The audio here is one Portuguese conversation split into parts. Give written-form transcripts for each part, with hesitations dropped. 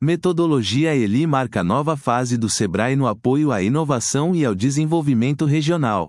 Metodologia ELI marca nova fase do Sebrae no apoio à inovação e ao desenvolvimento regional.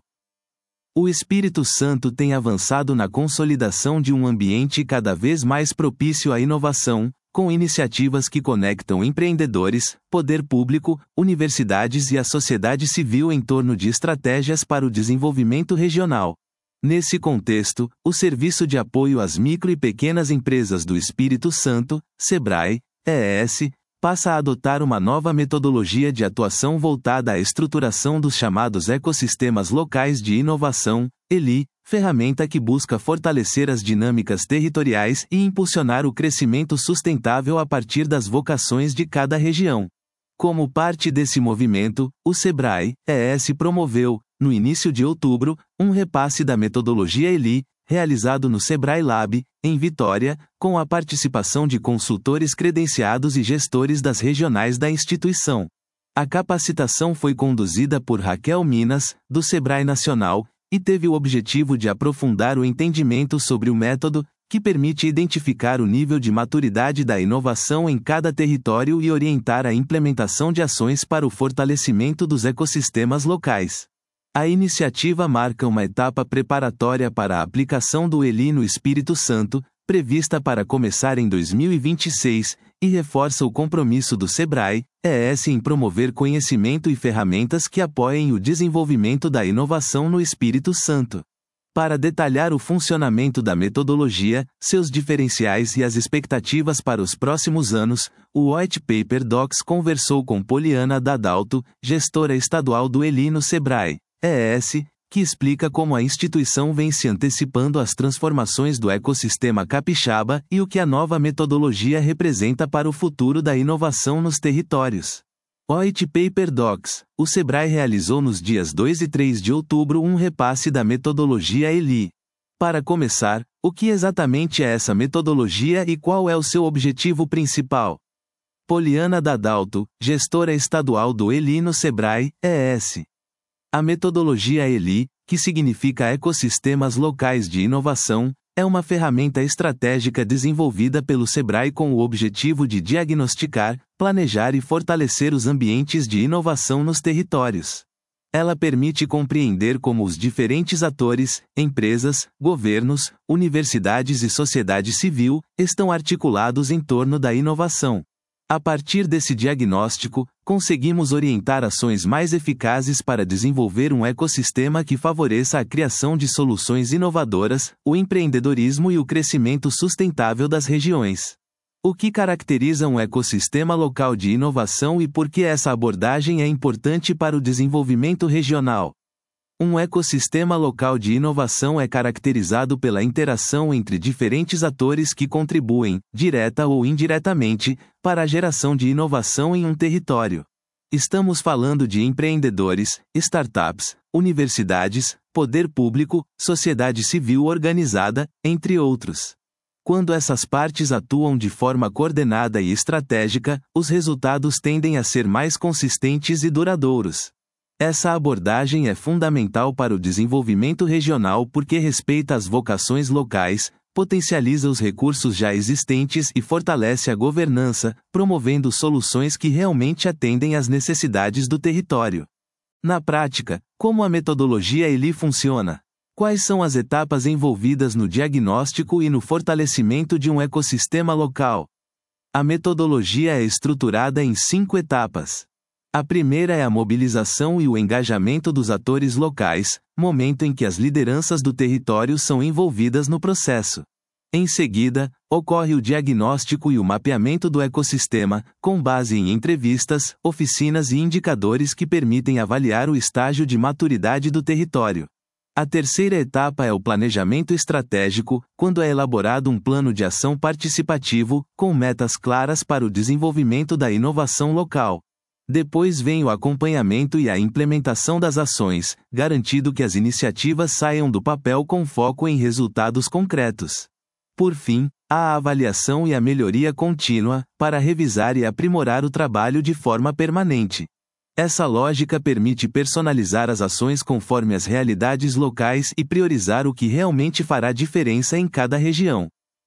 O Espírito Santo tem avançado na consolidação de um ambiente cada vez mais propício à inovação, com iniciativas que conectam empreendedores, poder público, universidades e a sociedade civil em torno de estratégias para o desenvolvimento regional. Nesse contexto, o Serviço de Apoio às Micro e Pequenas Empresas do Espírito Santo, Sebrae, ES, passa a adotar uma nova metodologia de atuação voltada à estruturação dos chamados ecossistemas locais de inovação, ELI, ferramenta que busca fortalecer as dinâmicas territoriais e impulsionar o crescimento sustentável a partir das vocações de cada região. Como parte desse movimento, o Sebrae, ES promoveu, no início de outubro, um repasse da metodologia ELI, realizado no Sebrae Lab, em Vitória, com a participação de consultores credenciados e gestores das regionais da instituição. A capacitação foi conduzida por Raquel Minas, do Sebrae Nacional, e teve o objetivo de aprofundar o entendimento sobre o método, que permite identificar o nível de maturidade da inovação em cada território e orientar a implementação de ações para o fortalecimento dos ecossistemas locais. A iniciativa marca uma etapa preparatória para a aplicação do ELI no Espírito Santo, prevista para começar em 2026, e reforça o compromisso do Sebrae, ES em promover conhecimento e ferramentas que apoiem o desenvolvimento da inovação no Espírito Santo. Para detalhar o funcionamento da metodologia, seus diferenciais e as expectativas para os próximos anos, o White Paper Docs conversou com Poliana Dadalto, gestora estadual do ELI no Sebrae, ES, que explica como a instituição vem se antecipando às transformações do ecossistema capixaba e o que a nova metodologia representa para o futuro da inovação nos territórios. White Paper Docs. O Sebrae realizou nos dias 2 e 3 de outubro um repasse da metodologia ELI. Para começar, o que exatamente é essa metodologia e qual é o seu objetivo principal? Poliana Dadalto, gestora estadual do ELI no Sebrae, ES. A metodologia ELI, que significa Ecossistemas Locais de Inovação, é uma ferramenta estratégica desenvolvida pelo Sebrae com o objetivo de diagnosticar, planejar e fortalecer os ambientes de inovação nos territórios. Ela permite compreender como os diferentes atores, empresas, governos, universidades e sociedade civil, estão articulados em torno da inovação. A partir desse diagnóstico, conseguimos orientar ações mais eficazes para desenvolver um ecossistema que favoreça a criação de soluções inovadoras, o empreendedorismo e o crescimento sustentável das regiões. O que caracteriza um ecossistema local de inovação e por que essa abordagem é importante para o desenvolvimento regional? Um ecossistema local de inovação é caracterizado pela interação entre diferentes atores que contribuem, direta ou indiretamente, para a geração de inovação em um território. Estamos falando de empreendedores, startups, universidades, poder público, sociedade civil organizada, entre outros. Quando essas partes atuam de forma coordenada e estratégica, os resultados tendem a ser mais consistentes e duradouros. Essa abordagem é fundamental para o desenvolvimento regional porque respeita as vocações locais, potencializa os recursos já existentes e fortalece a governança, promovendo soluções que realmente atendem às necessidades do território. Na prática, como a metodologia ELI funciona? Quais são as etapas envolvidas no diagnóstico e no fortalecimento de um ecossistema local? A metodologia é estruturada em 5 etapas. A primeira é a mobilização e o engajamento dos atores locais, momento em que as lideranças do território são envolvidas no processo. Em seguida, ocorre o diagnóstico e o mapeamento do ecossistema, com base em entrevistas, oficinas e indicadores que permitem avaliar o estágio de maturidade do território. A terceira etapa é o planejamento estratégico, quando é elaborado um plano de ação participativo, com metas claras para o desenvolvimento da inovação local. Depois vem o acompanhamento e a implementação das ações, garantindo que as iniciativas saiam do papel com foco em resultados concretos. Por fim, há a avaliação e a melhoria contínua, para revisar e aprimorar o trabalho de forma permanente. Essa lógica permite personalizar as ações conforme as realidades locais e priorizar o que realmente fará diferença em cada região.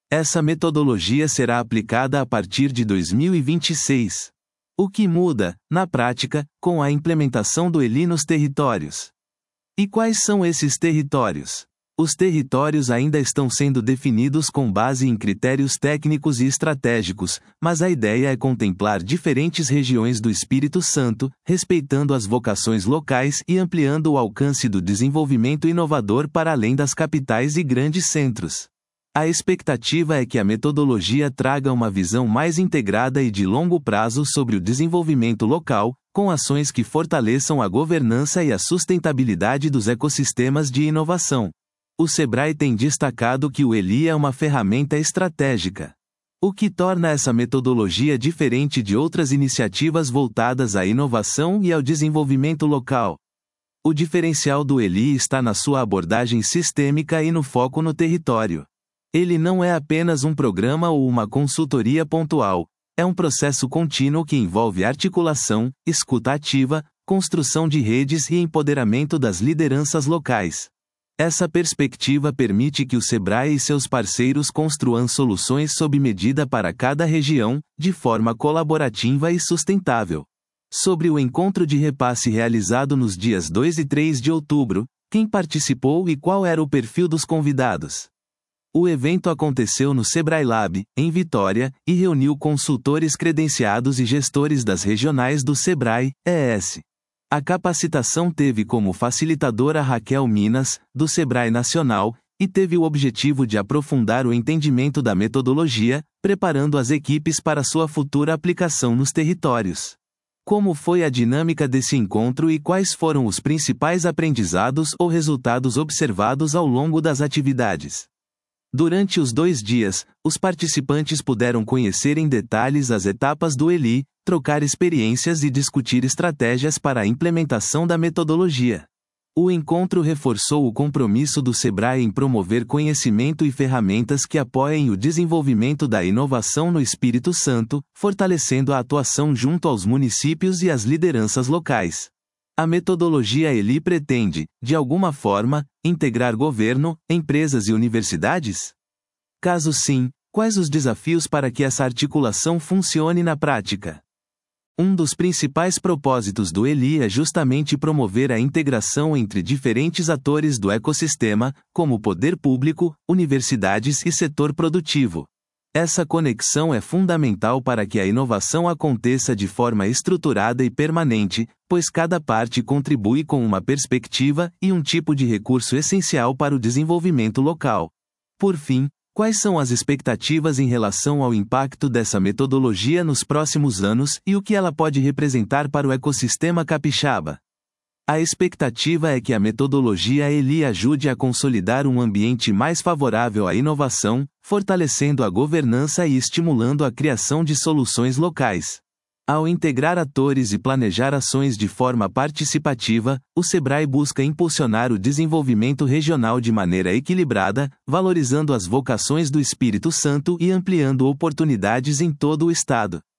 Essa metodologia será aplicada a partir de 2026. O que muda, na prática, com a implementação do ELI nos territórios? E quais são esses territórios? Os territórios ainda estão sendo definidos com base em critérios técnicos e estratégicos, mas a ideia é contemplar diferentes regiões do Espírito Santo, respeitando as vocações locais e ampliando o alcance do desenvolvimento inovador para além das capitais e grandes centros. A expectativa é que a metodologia traga uma visão mais integrada e de longo prazo sobre o desenvolvimento local, com ações que fortaleçam a governança e a sustentabilidade dos ecossistemas de inovação. O Sebrae tem destacado que o ELI é uma ferramenta estratégica. O que torna essa metodologia diferente de outras iniciativas voltadas à inovação e ao desenvolvimento local. O diferencial do ELI está na sua abordagem sistêmica e no foco no território. Ele não é apenas um programa ou uma consultoria pontual, é um processo contínuo que envolve articulação, escuta ativa, construção de redes e empoderamento das lideranças locais. Essa perspectiva permite que o Sebrae e seus parceiros construam soluções sob medida para cada região, de forma colaborativa e sustentável. Sobre o encontro de repasse realizado nos dias 2 e 3 de outubro, quem participou e qual era o perfil dos convidados? O evento aconteceu no Sebrae Lab, em Vitória, e reuniu consultores credenciados e gestores das regionais do Sebrae, ES. A capacitação teve como facilitadora Raquel Minas, do Sebrae Nacional, e teve o objetivo de aprofundar o entendimento da metodologia, preparando as equipes para sua futura aplicação nos territórios. Como foi a dinâmica desse encontro e quais foram os principais aprendizados ou resultados observados ao longo das atividades? Durante os 2 dias, os participantes puderam conhecer em detalhes as etapas do ELI, trocar experiências e discutir estratégias para a implementação da metodologia. O encontro reforçou o compromisso do Sebrae em promover conhecimento e ferramentas que apoiem o desenvolvimento da inovação no Espírito Santo, fortalecendo a atuação junto aos municípios e às lideranças locais. A metodologia ELI pretende, de alguma forma, integrar governo, empresas e universidades? Caso sim, quais os desafios para que essa articulação funcione na prática? Um dos principais propósitos do ELI é justamente promover a integração entre diferentes atores do ecossistema, como poder público, universidades e setor produtivo. Essa conexão é fundamental para que a inovação aconteça de forma estruturada e permanente, pois cada parte contribui com uma perspectiva e um tipo de recurso essencial para o desenvolvimento local. Por fim, quais são as expectativas em relação ao impacto dessa metodologia nos próximos anos e o que ela pode representar para o ecossistema capixaba? A expectativa é que a metodologia ELI ajude a consolidar um ambiente mais favorável à inovação, fortalecendo a governança e estimulando a criação de soluções locais. Ao integrar atores e planejar ações de forma participativa, o Sebrae busca impulsionar o desenvolvimento regional de maneira equilibrada, valorizando as vocações do Espírito Santo e ampliando oportunidades em todo o estado.